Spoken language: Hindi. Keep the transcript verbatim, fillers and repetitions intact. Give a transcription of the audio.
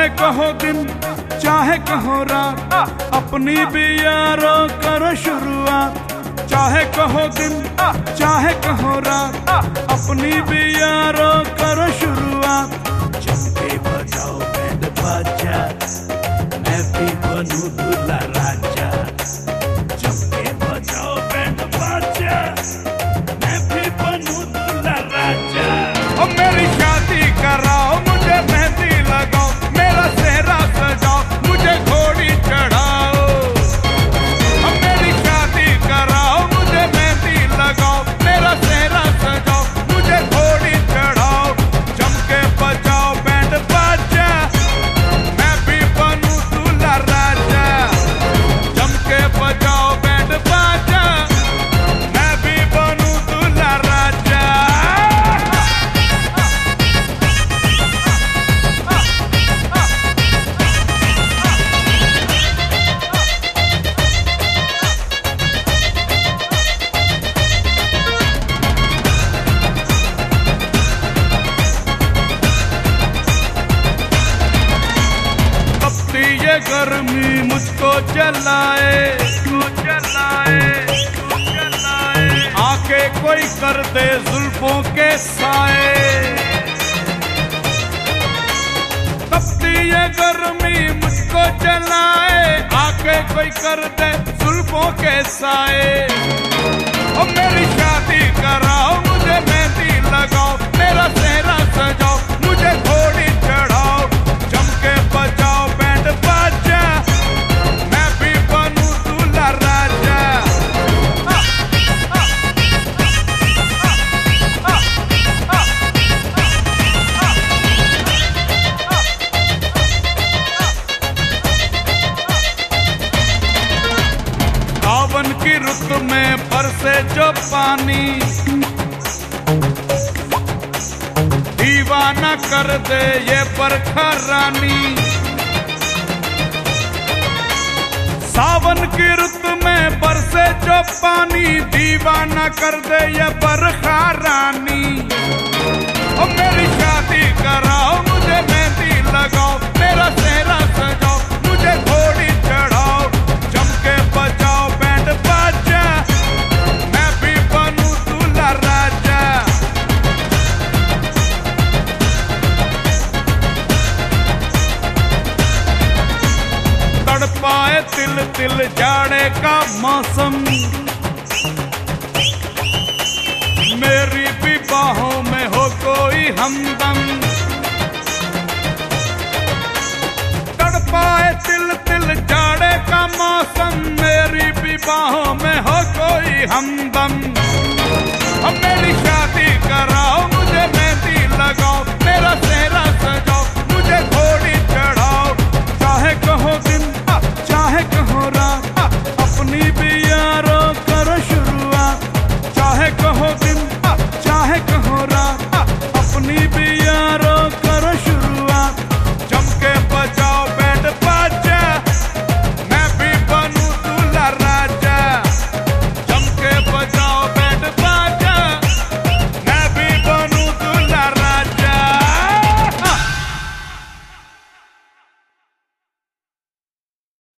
चाहे कहो दिन चाहे कहो रात, अपनी भी यारो करो शुरुआत। चाहे कहो दिन चाहे कहो रात, अपनी भी यारो करो शुरुआत। जम के बजाओ बैंड बाजा, मैं भी बनूं दूल्हा राजा। जम के बजाओ बैंड बाजा, मैं भी बनूं दूल्हा राजा। ओ मेरी शादी कराओ, मुझे मेहंदी लगाओ, मेरा सेहरा सजाओ, मुझे घोड़ी चढ़ाओ। ओ मेरी शादी कराओ, मुझे मेहंदी लगाओ, मेरा सेहरा सजाओ, मुझे घोड़ी चढ़ाओ। जम के बजाओ बैंड बाजा, मैं भी बनूं दूल्हा राजा। जम के बजाओ बैंड बाजा, मैं भी बनूं दूल्हा राजा। तपती ये गर्मी मुझको जलाए, जलाए, जलाए। आके कोई कर दे जुल्फों के साए। तपती ये गर्मी मुझको जलाए, आके कोई कर दे जुल्फों के साए। ओ मेरी शादी कराओ, मुझे मेहंदी लगाओ, मेरा सेहरा सजाओ, मुझे घोड़ी चढ़ाओ। जम के बजाओ बैंड बाजा, मैं भी बनूं दूल्हा राजा। सावन की रुत में बरसे जो पानी, दीवाना कर दे ये बरखा रानी। सावन की रुत में बरसे जो पानी, दीवाना कर दे ये बरखा रानी। ओ मेरी शादी कराओ, मुझे मेहंदी लगाओ, मेरा सेहरा सजाओ, मुझे घोड़ी चढ़ाओ। जम के बजाओ बैंड बाजा, मैं भी बनूं दूल्हा राजा। तड़पाए तिल तिल जाड़े का मौसम, मेरी भी बाहों में हो कोई हमदम। तड़पाए तिल तिल जाड़े का मौसम, मेरी भी बाहों में हो कोई हमदम।